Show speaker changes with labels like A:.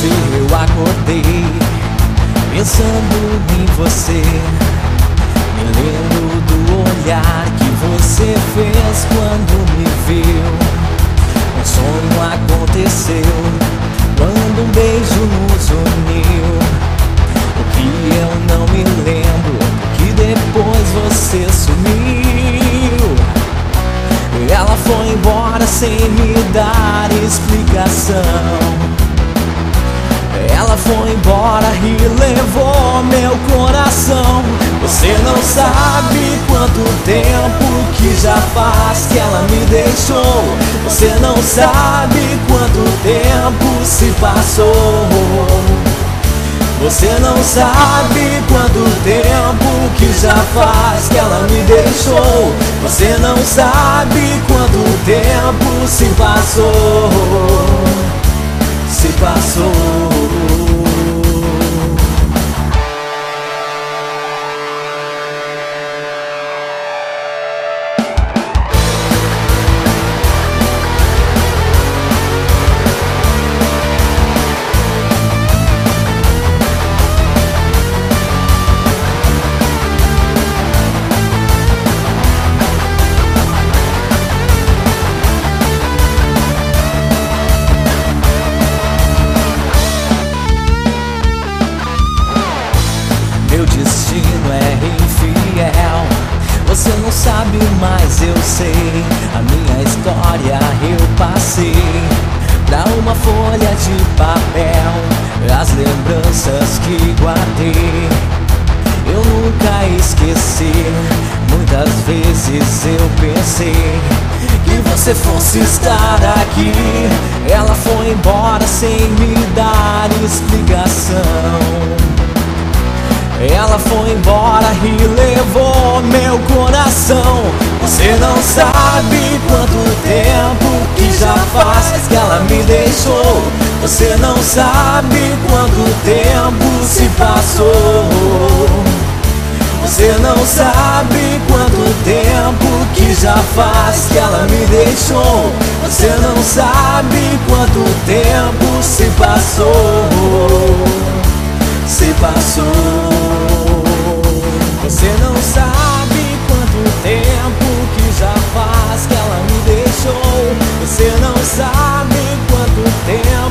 A: noite eu acordei pensando em você. Me lembro do olhar que você fez quando me viu. Um sonho aconteceu quando um beijo nos uniu. O que eu não me lembro, que depois você sumiu. Ela foi embora sem me dar explicação. Ela foi embora e levou meu coração. Você não sabe quanto tempo que já faz que ela me deixou. Você não sabe quanto tempo se passou. Você não sabe quanto tempo que já faz que ela me deixou. Você não sabe quanto tempo se passou. Se passou. Meu destino é infiel. Você não sabe, mas eu sei. A minha história eu passei pra uma folha de papel. As lembranças que guardei eu nunca esqueci. Muitas vezes eu pensei que você fosse estar aqui. Ela foi embora sem me dar explicação. Ela foi embora e levou meu coração. Você não sabe quanto tempo que já faz que ela me deixou. Você não sabe quanto tempo se passou. Você não sabe quanto tempo que já faz que ela me deixou. Você não sabe quanto tempo se passou. Se passou. Você não sabe quanto tempo que já faz que ela me deixou. Você não sabe quanto tempo